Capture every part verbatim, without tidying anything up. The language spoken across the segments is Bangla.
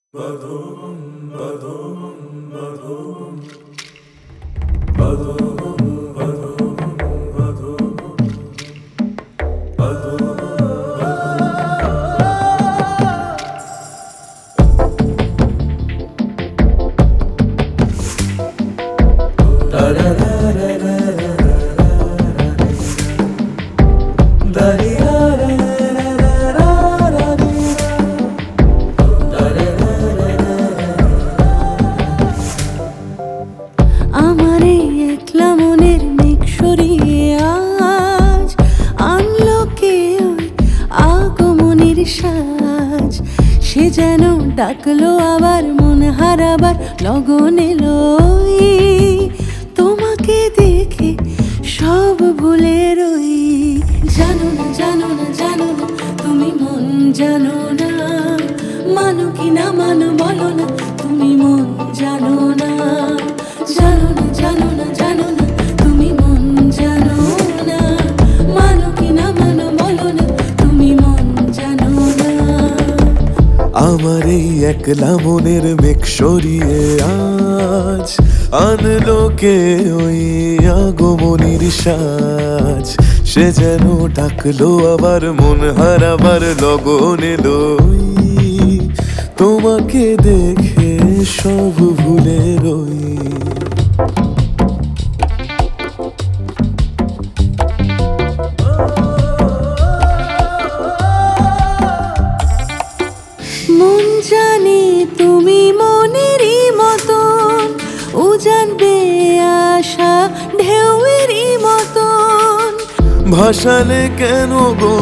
Badum, badum, badum, badum, badum, badum, badum, da da da da da da da আমার এই একলা মনের মেঘ সরিয়ে আজ আনলো কে ওই আগমনীর সাজ। সে যেন ডাকলো আবার মন হারাবার লগন এলো ওই। তোমাকে দেখে সব ভুলে রই। জানো না জানো না জানো না তুমি মন জানো না, মানো কি না মানো বলো না তুমি মন জানো না। জানো না জানো না জানো না তুমি মন জানো না, মানো কি না মানো বলো না তুমি মন জানো না। আমার এই একলা মনের মেঘ সরিয়ে আজ আনলো কে ওই আগমনীর সাজ। সে যেন ডাকলো আবার মন হারাবার লগন এলো ওই। তোমাকে দেখে সব ভুলে রই। মন জানে তুমি মনেরই মতন, উজানবে আশা ঢেউয়েরই মতন। ভাসালে কেন গো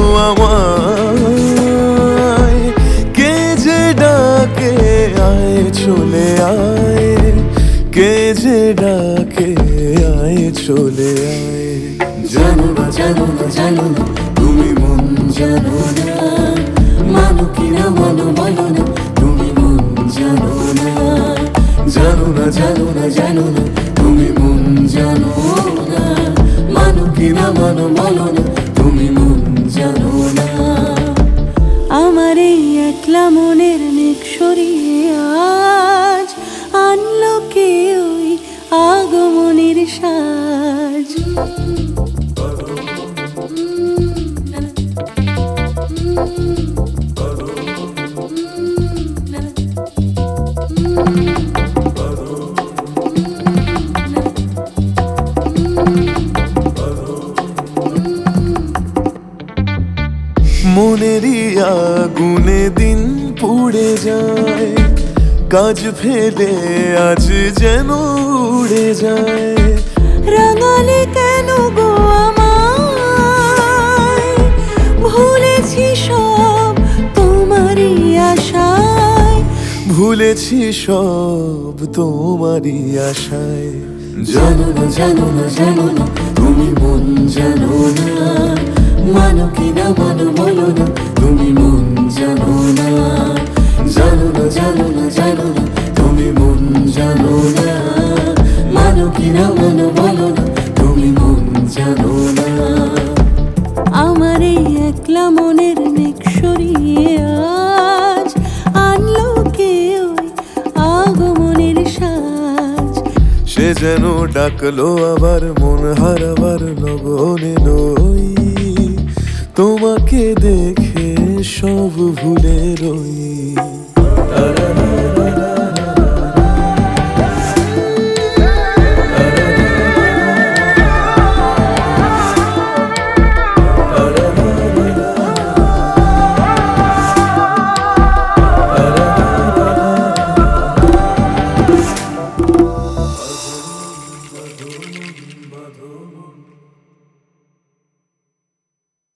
আমায়, কে যে ডাকে আয় চলে আয়, কে যে ডাকে আয় চলে আয়। জানো না জানো না জানো না তুমি মন জানো না, মানো কি না মানো বলো না তুমি মন জানো না। জানো না জানো না জানো না তুমি মন জানো না, মানো কি না মানো বলো না তুমি মন জানো না। আমার এই একলা মনের মেঘ সরিয়ে আজ আনলো কে ওই আগমনীর সাজ। মনেরই আগুনে দিন পুড়ে যায়, কাজ ফেলে আজ যেন উড়ে যায়। রাঙালে কেন গো আমায়, ভুলেছি সব তোমারই আশায়। ভুলেছি সব তোমারই আশায়। জানো না জানো না জানো না তুমি মন জানো না, মানো কি না মানো বলো না তুমি মন জানো না। জানো না জানো না জানো না তুমি মন জানো না, মানো কি না মানো বলো না তুমি মন জানো না। আমার এই একলা মনের মেঘ সরিয়ে আজ আনলো কে ওই আগমনের সাজ। সে যেন ডাকলো আবার মন হারাবার লগন এলো ওই। তোমাকে দেখে সব ভুলে রই।